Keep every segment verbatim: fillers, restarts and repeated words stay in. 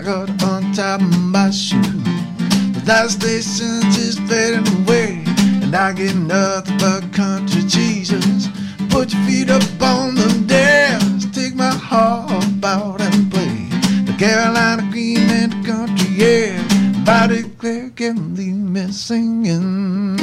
I gotta untie my shoe. The last station's just fading away, and I get nothing but country Jesus. Put your feet up on the stairs, take my harp out and play the Carolina Green and the country air. Body clear, can leave me singing.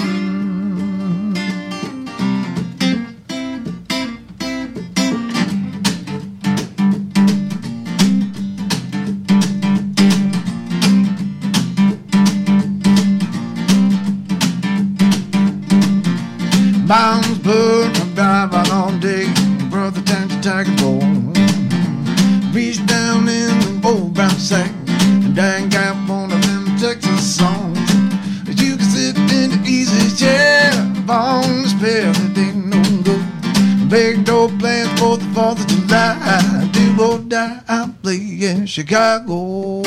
Bounds burn, I drive out all day. Brother times to tiger bone. Reach down in the old brown sack, and I ain't got one of them Texas songs. You can sit in the easy chair on the spare, it ain't no good. Big door plans for the fourth of July. Do or die, I play in Chicago.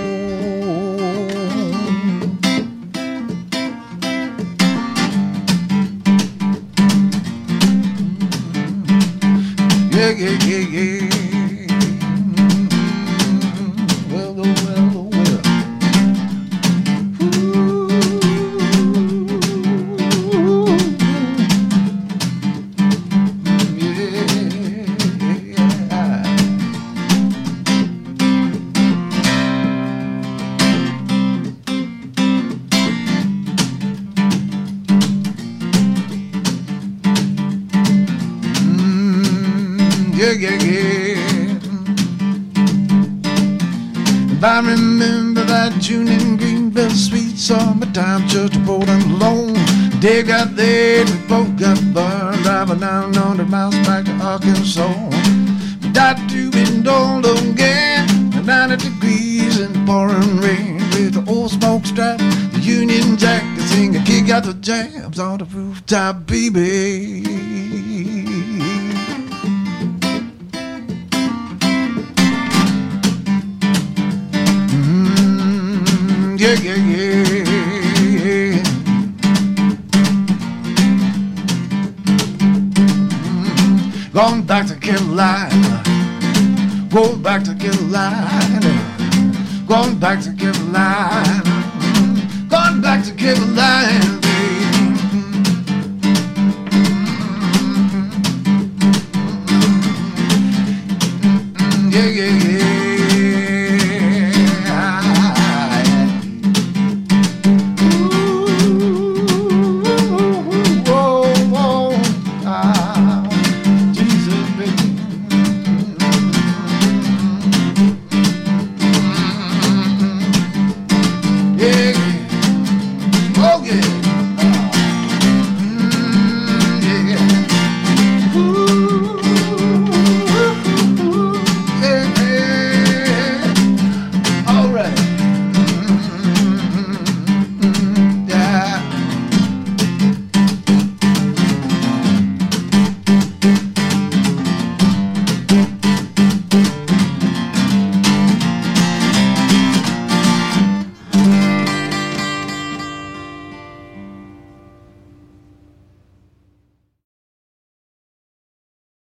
Yeah, yeah, yeah, yeah. Well, oh, well, oh, well. Ooh. Yeah. Yeah, yeah, yeah. If I remember that June in Greenville, sweet summertime, just a rolling alone. Day got there, we both got burned, driving down one hundred miles back to Arkansas. We died to be old again, ninety degrees in the pouring rain, with the old smoke strap, the Union Jack, and sing a kick out the jams on the rooftop, baby. Yeah, yeah, yeah. Mm-hmm. Going back to Carolina, going back to Carolina, going back to Carolina, going back to Carolina.